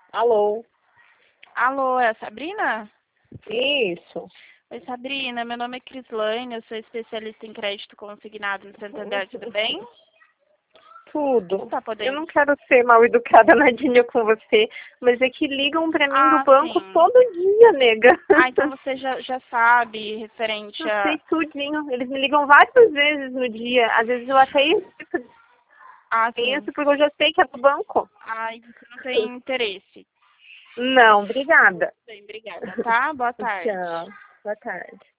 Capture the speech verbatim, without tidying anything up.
Alô? Alô, é a Sabrina? Isso. Oi, Sabrina, meu nome é Crislane, eu sou especialista em crédito consignado no Santander, tudo bem? Tudo. Tá Eu podendo? não quero ser mal educada, Nadinha, com você, mas é que ligam pra mim do Ah, banco sim. todo dia, nega. Ah, então você já, já sabe, referente Eu sei a... tudinho. Eles me ligam várias vezes no dia. Às vezes eu até Ah, esqueço, sim. porque eu já sei que é do banco. Ai, você não tem interesse. Não, obrigada. Bem, obrigada, tá? Boa tarde. Tchau. Boa tarde.